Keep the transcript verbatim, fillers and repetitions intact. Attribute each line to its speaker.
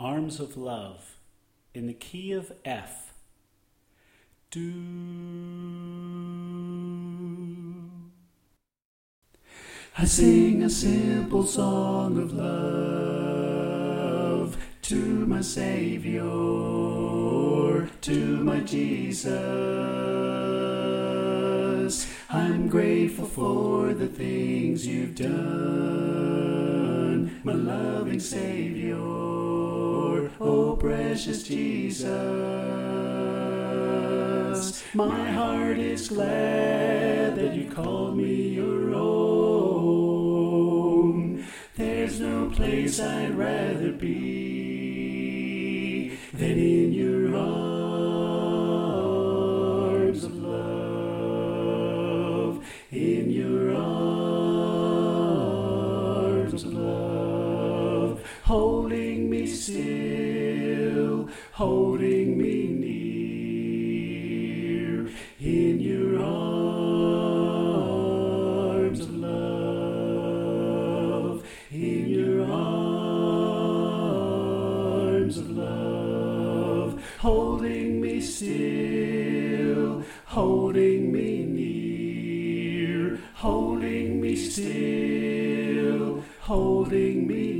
Speaker 1: Arms of Love in the key of F. Do. I sing a simple song of love to my Savior, to my Jesus. I'm grateful for the things you've done, my loving Savior, oh precious Jesus. My heart is glad that you called me your own. There's no place I'd rather be than in your arms of love, in your arms of love, holding me still, holding me near, in your arms of love, in your arms of love, holding me still, holding me near, holding me still, holding me